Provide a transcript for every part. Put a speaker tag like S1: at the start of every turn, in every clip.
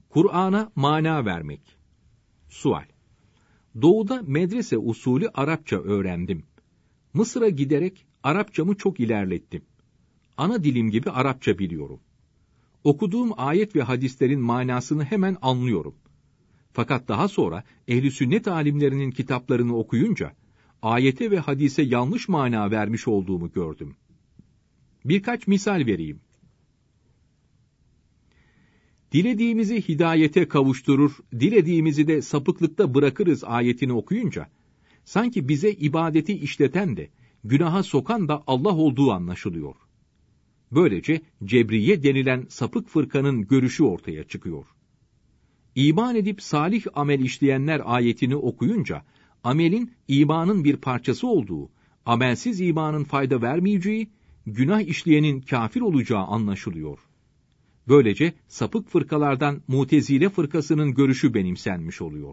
S1: Kur'an'a mana vermek. Sual. Doğuda medrese usulü Arapça öğrendim. Mısır'a giderek Arapçamı çok ilerlettim. Ana dilim gibi Arapça biliyorum. Okuduğum ayet ve hadislerin manasını hemen anlıyorum. Fakat daha sonra ehl-i sünnet alimlerinin kitaplarını okuyunca, ayete ve hadise yanlış mana vermiş olduğumu gördüm. Birkaç misal vereyim. Dilediğimizi hidayete kavuşturur, dilediğimizi de sapıklıkta bırakırız ayetini okuyunca, sanki bize ibadeti işleten de, günaha sokan da Allah olduğu anlaşılıyor. Böylece Cebriye denilen sapık fırkanın görüşü ortaya çıkıyor. İman edip salih amel işleyenler ayetini okuyunca, amelin imanın bir parçası olduğu, amelsiz imanın fayda vermeyeceği, günah işleyenin kafir olacağı anlaşılıyor. Böylece sapık fırkalardan Mutezile fırkasının görüşü benimsenmiş oluyor.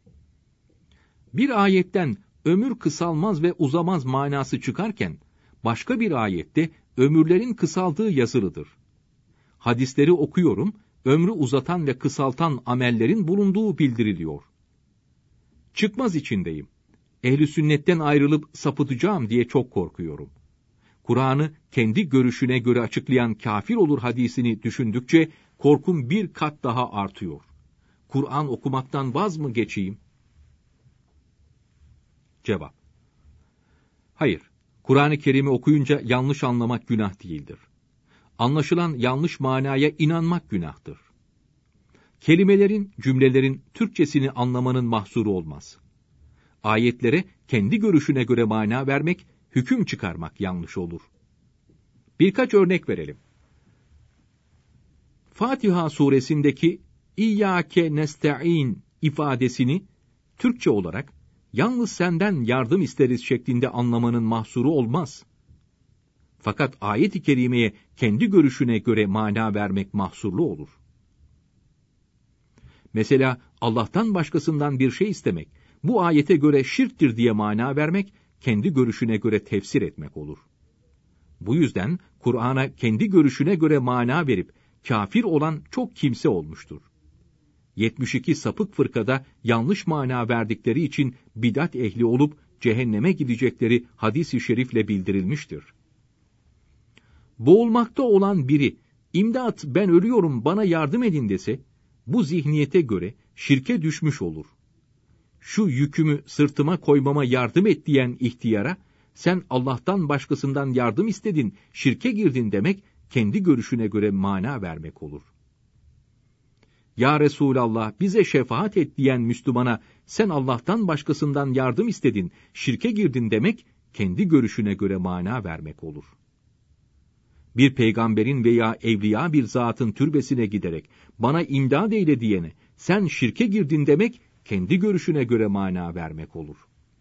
S1: Bir ayetten ömür kısalmaz ve uzamaz manası çıkarken, başka bir ayette ömürlerin kısaldığı yazılıdır. Hadisleri okuyorum, ömrü uzatan ve kısaltan amellerin bulunduğu bildiriliyor. Çıkmaz içindeyim. Ehl-i sünnetten ayrılıp sapıtacağım diye çok korkuyorum. Kur'an'ı kendi görüşüne göre açıklayan kafir olur hadisini düşündükçe korkum bir kat daha artıyor. Kur'an okumaktan vaz mı geçeyim? Cevap. Hayır, Kur'an-ı Kerim'i okuyunca yanlış anlamak günah değildir. Anlaşılan yanlış manaya inanmak günahtır. Kelimelerin, cümlelerin Türkçesini anlamanın mahsuru olmaz. Ayetlere kendi görüşüne göre mana vermek, hüküm çıkarmak yanlış olur. Birkaç örnek verelim. Fatiha suresindeki İyyâke nesta'in ifadesini Türkçe olarak yalnız senden yardım isteriz şeklinde anlamanın mahsuru olmaz. Fakat ayet-i kerimeye kendi görüşüne göre mana vermek mahsurlu olur. Mesela Allah'tan başkasından bir şey istemek, bu ayete göre şirktir diye mana vermek, kendi görüşüne göre tefsir etmek olur. Bu yüzden Kur'an'a kendi görüşüne göre mana verip kafir olan çok kimse olmuştur. 72 sapık fırkada yanlış mana verdikleri için bidat ehli olup cehenneme gidecekleri hadis-i şerifle bildirilmiştir. Boğulmakta olan biri, "İmdat, ben ölüyorum, bana yardım edin" dese, bu zihniyete göre şirke düşmüş olur. Şu yükümü sırtıma koymama yardım et diyen ihtiyara, sen Allah'tan başkasından yardım istedin, şirke girdin demek, kendi görüşüne göre mana vermek olur. Ya Resulallah, bize şefaat et diyen Müslümana, sen Allah'tan başkasından yardım istedin, şirke girdin demek, kendi görüşüne göre mana vermek olur. Bir peygamberin veya evliya bir zatın türbesine giderek, bana imdad eyle diyene, sen şirke girdin demek, kendi görüşüne göre mana vermek olur.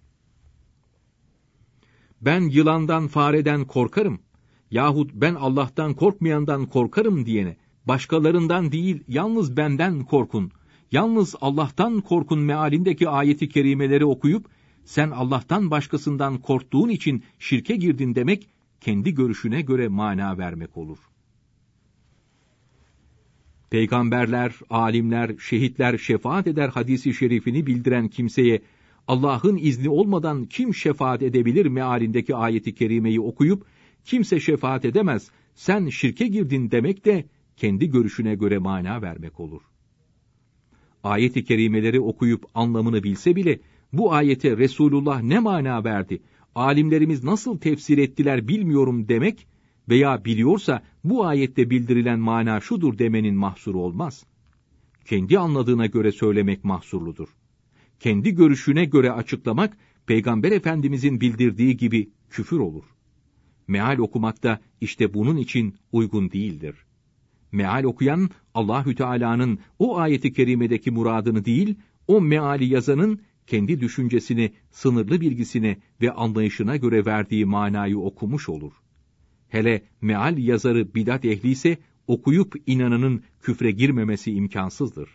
S1: Ben yılandan, fareden korkarım yahut ben Allah'tan korkmayandan korkarım diyene, başkalarından değil yalnız benden korkun, yalnız Allah'tan korkun mealindeki ayeti kerimeleri okuyup, sen Allah'tan başkasından korktuğun için şirke girdin demek, kendi görüşüne göre mana vermek olur. Peygamberler, alimler, şehitler şefaat eder hadisi şerifini bildiren kimseye, Allah'ın izni olmadan kim şefaat edebilir mealindeki ayeti kerimeyi okuyup, kimse şefaat edemez, sen şirke girdin demek de, kendi görüşüne göre mana vermek olur. Ayet-i kerimeleri okuyup anlamını bilse bile, bu ayete Resulullah ne mana verdi, alimlerimiz nasıl tefsir ettiler bilmiyorum demek veya biliyorsa bu ayette bildirilen mana şudur demenin mahsuru olmaz. Kendi anladığına göre söylemek mahsurludur. Kendi görüşüne göre açıklamak, Peygamber Efendimizin bildirdiği gibi küfür olur. Meal okumak da işte bunun için uygun değildir. Meal okuyan, Allahü Teala'nın o ayeti kerimedeki muradını değil, o meali yazanın kendi düşüncesini, sınırlı bilgisine ve anlayışına göre verdiği manayı okumuş olur. Hele meal yazarı bidat ehli ise, okuyup inananın küfre girmemesi imkansızdır.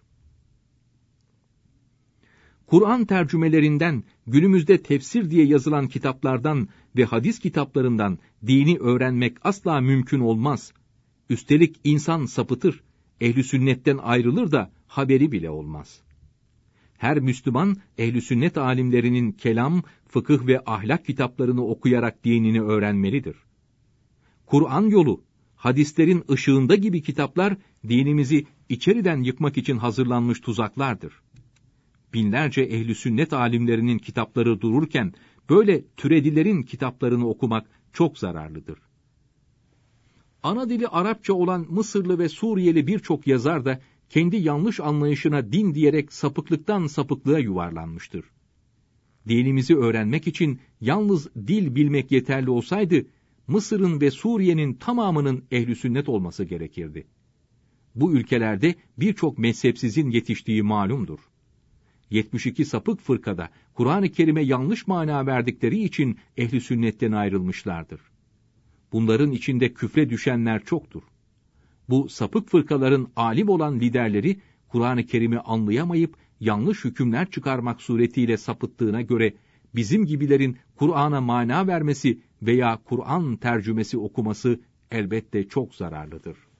S1: Kur'an tercümelerinden, günümüzde tefsir diye yazılan kitaplardan ve hadis kitaplarından dini öğrenmek asla mümkün olmaz. Üstelik insan sapıtır, ehl-i sünnetten ayrılır da haberi bile olmaz. Her Müslüman, ehl-i sünnet alimlerinin kelam, fıkıh ve ahlak kitaplarını okuyarak dinini öğrenmelidir. Kur'an yolu, hadislerin ışığında gibi kitaplar, dinimizi içeriden yıkmak için hazırlanmış tuzaklardır. Binlerce ehl-i sünnet alimlerinin kitapları dururken, böyle türedilerin kitaplarını okumak çok zararlıdır. Ana dili Arapça olan Mısırlı ve Suriyeli birçok yazar da, kendi yanlış anlayışına din diyerek sapıklıktan sapıklığa yuvarlanmıştır. Dinimizi öğrenmek için yalnız dil bilmek yeterli olsaydı, Mısır'ın ve Suriye'nin tamamının ehl-i sünnet olması gerekirdi. Bu ülkelerde birçok mezhepsizin yetiştiği malumdur. 72 sapık fırkada Kur'an-ı Kerim'e yanlış mana verdikleri için ehl-i sünnetten ayrılmışlardır. Bunların içinde küfre düşenler çoktur. Bu sapık fırkaların alim olan liderleri, Kur'an-ı Kerim'i anlayamayıp yanlış hükümler çıkarmak suretiyle sapıttığına göre, bizim gibilerin Kur'an'a mana vermesi veya Kur'an tercümesi okuması elbette çok zararlıdır.